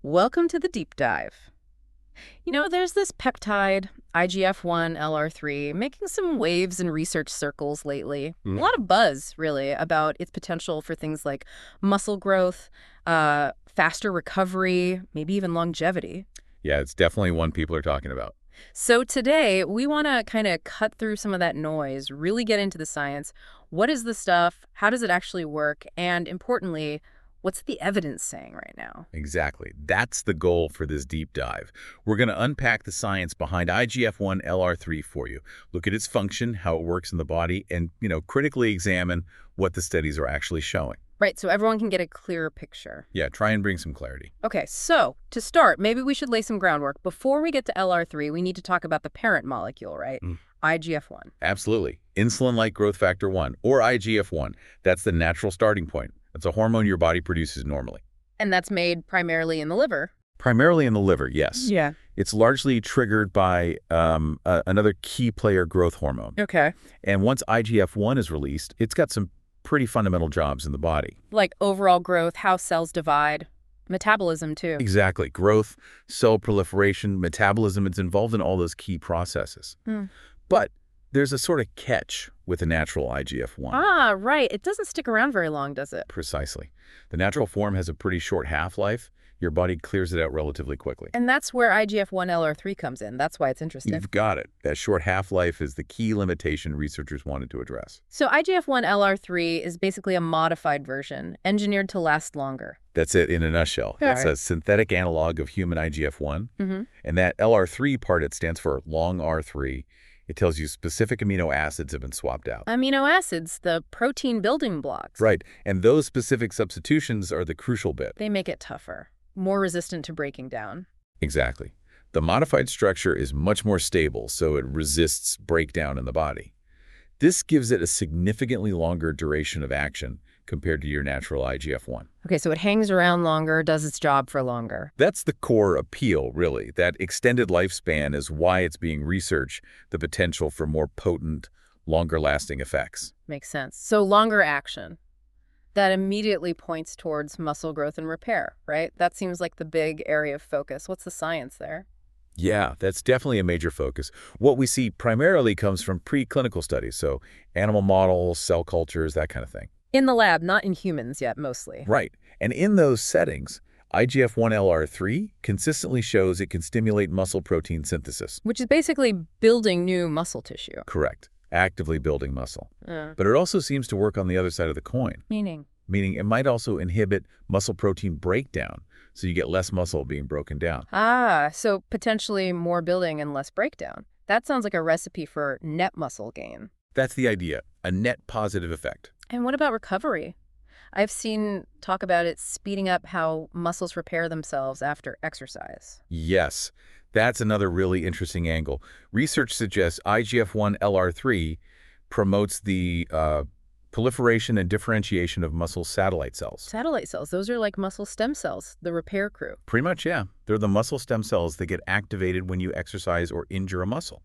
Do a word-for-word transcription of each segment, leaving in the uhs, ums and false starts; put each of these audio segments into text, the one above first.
Welcome to the deep dive. You know, there's this peptide, I G F one L R three, making some waves in research circles lately. A Mm. lot of buzz, really, about its potential for things like muscle growth, uh, faster recovery, maybe even longevity. Yeah, it's definitely one people are talking about. So today, we want to kind of cut through some of that noise, really get into the science. What is the stuff? How does it actually work? And importantly, what's the evidence saying right now? Exactly. That's the goal for this deep dive. We're going to unpack the science behind I G F one L R three for you, look at its function, how it works in the body, and, you know, critically examine what the studies are actually showing. Right, so everyone can get a clearer picture. Yeah, try and bring some clarity. Okay, so to start, maybe we should lay some groundwork. Before we get to L R three, we need to talk about the parent molecule, right? Mm. I G F one. Absolutely. Insulin-like growth factor one, or I G F one. That's the natural starting point. It's a hormone your body produces normally. And that's made primarily in the liver. Primarily in the liver, yes. Yeah. It's largely triggered by um, uh, another key player growth hormone. Okay. And once I G F one is released, it's got some pretty fundamental jobs in the body. Like overall growth, how cells divide, metabolism too. Exactly. Growth, cell proliferation, metabolism, it's involved in all those key processes. Hmm. But there's a sort of catch with the natural I G F one. Ah, right. It doesn't stick around very long, does it? Precisely. The natural form has a pretty short half-life. Your body clears it out relatively quickly. And that's where I G F one L R three comes in. That's why it's interesting. You've got it. That short half-life is the key limitation researchers wanted to address. So I G F one L R three is basically a modified version, engineered to last longer. That's it in a nutshell. Yeah. It's a synthetic analog of human I G F one. Mm-hmm. And that L R three part, it stands for long R three. It tells you specific amino acids have been swapped out. Amino acids, the protein building blocks. Right. And those specific substitutions are the crucial bit. They make it tougher, more resistant to breaking down. Exactly. The modified structure is much more stable, so it resists breakdown in the body. This gives it a significantly longer duration of action compared to your natural I G F one. Okay, so it hangs around longer, does its job for longer. That's the core appeal, really. That extended lifespan is why it's being researched, the potential for more potent, longer-lasting effects. Makes sense. So longer action. That immediately points towards muscle growth and repair, right? That seems like the big area of focus. What's the science there? Yeah, that's definitely a major focus. What we see primarily comes from preclinical studies, so animal models, cell cultures, that kind of thing. In the lab, not in humans yet, mostly. Right. And in those settings, I G F one L R three consistently shows it can stimulate muscle protein synthesis. Which is basically building new muscle tissue. Correct. Actively building muscle. Uh, But it also seems to work on the other side of the coin, meaning? meaning it might also inhibit muscle protein breakdown, so you get less muscle being broken down. Ah, so potentially more building and less breakdown. That sounds like a recipe for net muscle gain. That's the idea, a net positive effect. And what about recovery? I've seen talk about it speeding up how muscles repair themselves after exercise. Yes, that's another really interesting angle. Research suggests I G F one L R three promotes the uh, proliferation and differentiation of muscle satellite cells. Satellite cells, those are like muscle stem cells, the repair crew. Pretty much, yeah. They're the muscle stem cells that get activated when you exercise or injure a muscle.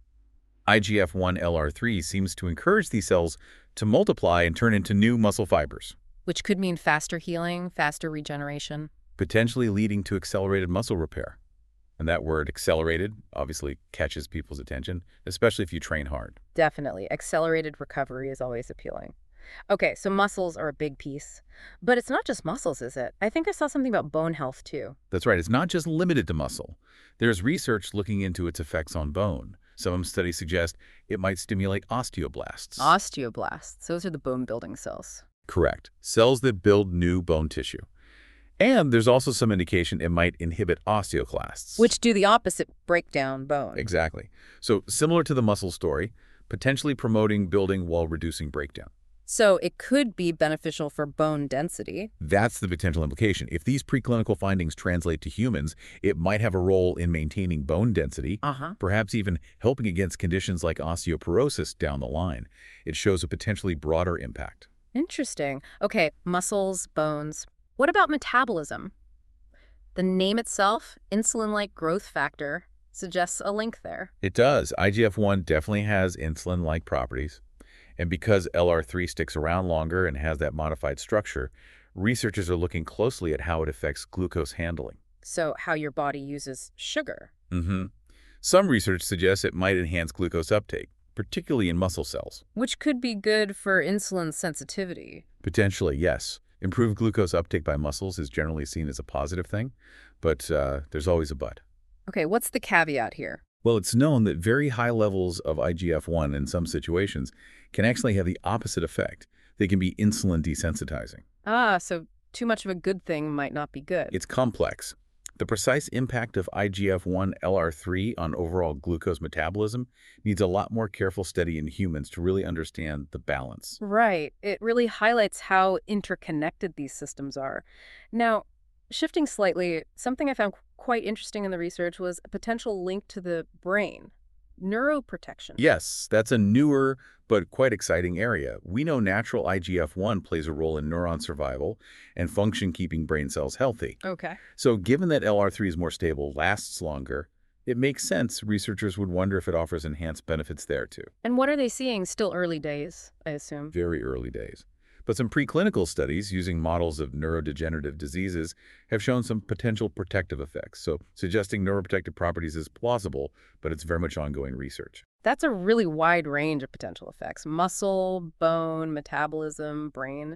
I G F one L R three seems to encourage these cells to multiply and turn into new muscle fibers, Which could mean faster healing, faster regeneration. potentially leading to accelerated muscle repair. And that word, accelerated, obviously catches people's attention, especially if you train hard. Definitely. Accelerated recovery is always appealing. Okay, so muscles are a big piece. But it's not just muscles, is it? I think I saw something about bone health, too. That's right. It's not just limited to muscle. There's research looking into its effects on bone. Some studies suggest it might stimulate osteoblasts. Osteoblasts, those are the bone-building cells. Correct. Cells that build new bone tissue. And there's also some indication it might inhibit osteoclasts. Which do the opposite, break down bone. Exactly. So similar to the muscle story, potentially promoting building while reducing breakdown. So it could be beneficial for bone density. That's the potential implication. If these preclinical findings translate to humans, it might have a role in maintaining bone density, Uh-huh. perhaps even helping against conditions like osteoporosis down the line. It shows a potentially broader impact. Interesting. Okay, muscles, bones. What about metabolism? The name itself, insulin-like growth factor, suggests a link there. It does. I G F one definitely has insulin-like properties. And because L R three sticks around longer and has that modified structure, researchers are looking closely at how it affects glucose handling. So how your body uses sugar. Mm-hmm. Some research suggests it might enhance glucose uptake, particularly in muscle cells. Which could be good for insulin sensitivity. Potentially, yes. Improved glucose uptake by muscles is generally seen as a positive thing, but uh, there's always a but. Okay, what's the caveat here? Well, it's known that very high levels of I G F one in some situations can actually have the opposite effect. They can be insulin desensitizing. Ah, so too much of a good thing might not be good. It's complex. The precise impact of I G F one L R three on overall glucose metabolism needs a lot more careful study in humans to really understand the balance. Right. It really highlights how interconnected these systems are. Now, shifting slightly, something I found quite interesting in the research was a potential link to the brain, neuroprotection. Yes, that's a newer but quite exciting area. We know natural I G F one plays a role in neuron survival and function keeping brain cells healthy. Okay. So given that L R three is more stable, lasts longer, it makes sense researchers would wonder if it offers enhanced benefits there too. And what are they seeing? Still early days, I assume. Very early days. But some preclinical studies using models of neurodegenerative diseases have shown some potential protective effects, so suggesting neuroprotective properties is plausible, but it's very much ongoing research. That's a really wide range of potential effects: muscle, bone, metabolism, brain.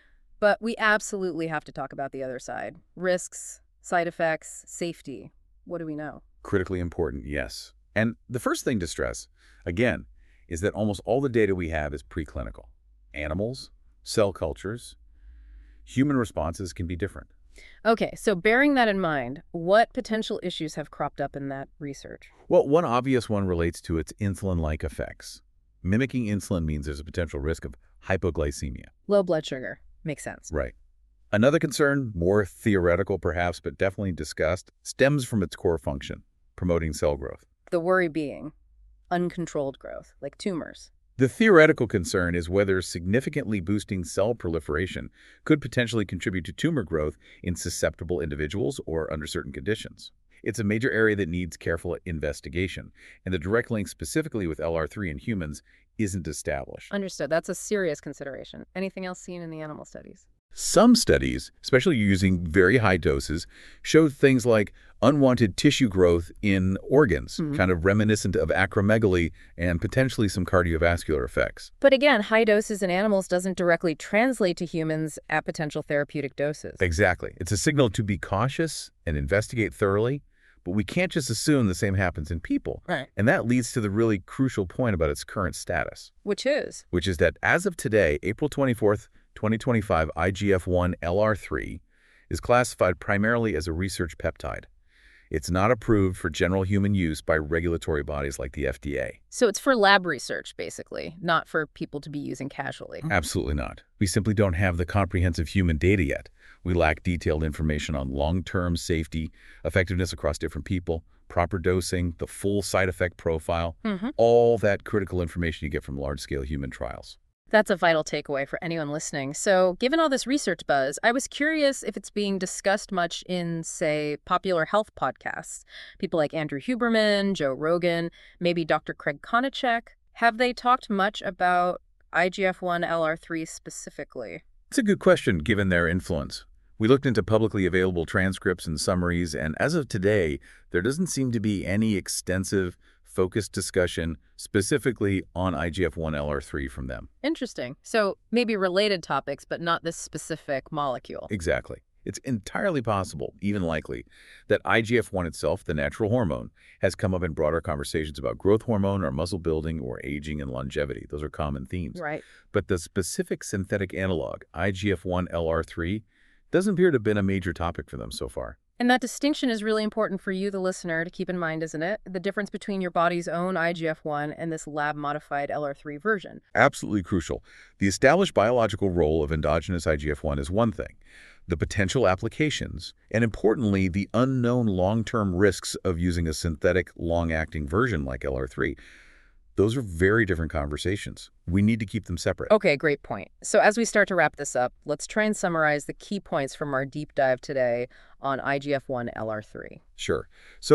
But we absolutely have to talk about the other side. Risks, side effects, safety. What do we know? Critically important, yes. And the first thing to stress, again, is that almost all the data we have is preclinical. Animals, cell cultures, human responses can be different. Okay, so bearing that in mind, what potential issues have cropped up in that research? Well, one obvious one relates to its insulin-like effects. Mimicking insulin means there's a potential risk of hypoglycemia. Low blood sugar. Makes sense. Right. Another concern, more theoretical perhaps, but definitely discussed, stems from its core function, promoting cell growth. The worry being uncontrolled growth, like tumors. The theoretical concern is whether significantly boosting cell proliferation could potentially contribute to tumor growth in susceptible individuals or under certain conditions. It's a major area that needs careful investigation, and the direct link specifically with L R three in humans isn't established. Understood. That's a serious consideration. Anything else seen in the animal studies? Some studies, especially using very high doses, showed things like unwanted tissue growth in organs, Mhm. kind of reminiscent of acromegaly and potentially some cardiovascular effects. But again, high doses in animals doesn't directly translate to humans at potential therapeutic doses. Exactly. It's a signal to be cautious and investigate thoroughly, but we can't just assume the same happens in people. Right. And that leads to the really crucial point about its current status, Which is? which is that as of today, April twenty-fourth, twenty twenty-five, I G F one L R three is classified primarily as a research peptide. It's not approved for general human use by regulatory bodies like the F D A. So it's for lab research, basically, not for people to be using casually. Absolutely not. We simply don't have the comprehensive human data yet. We lack detailed information on long-term safety, effectiveness across different people, proper dosing, the full side effect profile, Mm-hmm. all that critical information you get from large-scale human trials. That's a vital takeaway for anyone listening. So, given all this research buzz, I was curious if it's being discussed much in, say, popular health podcasts. People like Andrew Huberman, Joe Rogan, maybe Doctor Craig Konachek. Have they talked much about I G F one L R three specifically? It's a good question, given their influence. We looked into publicly available transcripts and summaries, and as of today, there doesn't seem to be any extensive, focused discussion specifically on I G F one L R three from them. Interesting. So, maybe related topics, but not this specific molecule. Exactly. It's entirely possible, even likely, that I G F one itself, the natural hormone, has come up in broader conversations about growth hormone or muscle building or aging and longevity. Those are common themes. Right. But the specific synthetic analog, I G F one L R three, doesn't appear to have been a major topic for them so far. And that distinction is really important for you, the listener, to keep in mind, isn't it? The difference between your body's own I G F one and this lab-modified L R three version. Absolutely crucial. The established biological role of endogenous I G F one is one thing. The potential applications, and importantly, the unknown long-term risks of using a synthetic, long-acting version like L R three, those are very different conversations. We need to keep them separate. Okay, great point. So as we start to wrap this up, let's try and summarize the key points from our deep dive today on I G F one L R three. Sure. So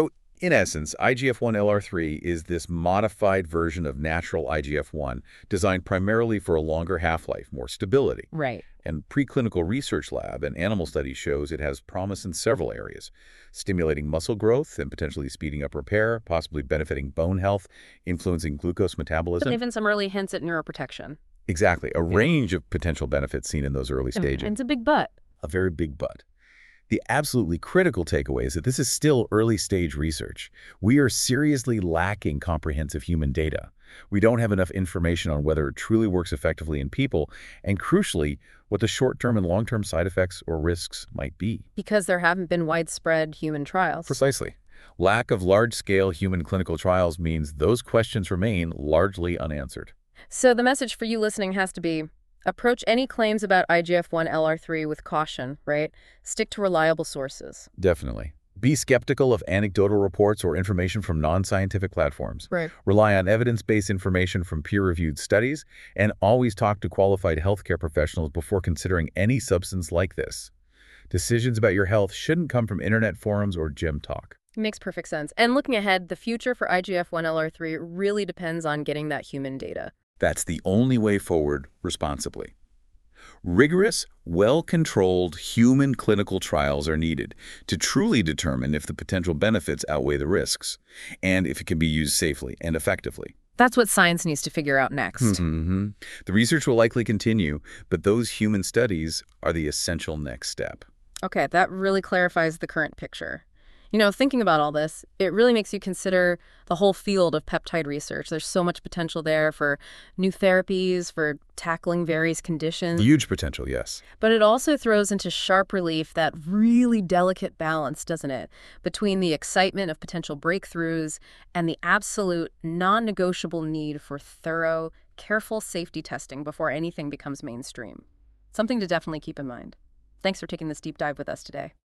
In essence, I G F one L R three is this modified version of natural I G F one designed primarily for a longer half-life, more stability. Right. And preclinical research lab and animal studies shows it has promise in several areas, stimulating muscle growth and potentially speeding up repair, possibly benefiting bone health, influencing glucose metabolism. Even some early hints at neuroprotection. Exactly. A Yeah. range of potential benefits seen in those early stages. And it's a big but. A very big but. The absolutely critical takeaway is that this is still early-stage research. We are seriously lacking comprehensive human data. We don't have enough information on whether it truly works effectively in people, and crucially, what the short-term and long-term side effects or risks might be. Because there haven't been widespread human trials. Precisely. Lack of large-scale human clinical trials means those questions remain largely unanswered. So the message for you listening has to be, approach any claims about I G F one L R three with caution, right? Stick to reliable sources. Definitely. Be skeptical of anecdotal reports or information from non-scientific platforms. Right. Rely on evidence-based information from peer-reviewed studies, and always talk to qualified healthcare professionals before considering any substance like this. Decisions about your health shouldn't come from internet forums or gym talk. Makes perfect sense. And looking ahead, the future for I G F one L R three really depends on getting that human data. That's the only way forward responsibly. Rigorous, well-controlled human clinical trials are needed to truly determine if the potential benefits outweigh the risks, and if it can be used safely and effectively. That's what science needs to figure out next. Mm-hmm. The research will likely continue, but those human studies are the essential next step. Okay, that really clarifies the current picture. You know, thinking about all this, it really makes you consider the whole field of peptide research. There's so much potential there for new therapies, for tackling various conditions. Huge potential, yes. But it also throws into sharp relief that really delicate balance, doesn't it, between the excitement of potential breakthroughs and the absolute non-negotiable need for thorough, careful safety testing before anything becomes mainstream. Something to definitely keep in mind. Thanks for taking this deep dive with us today.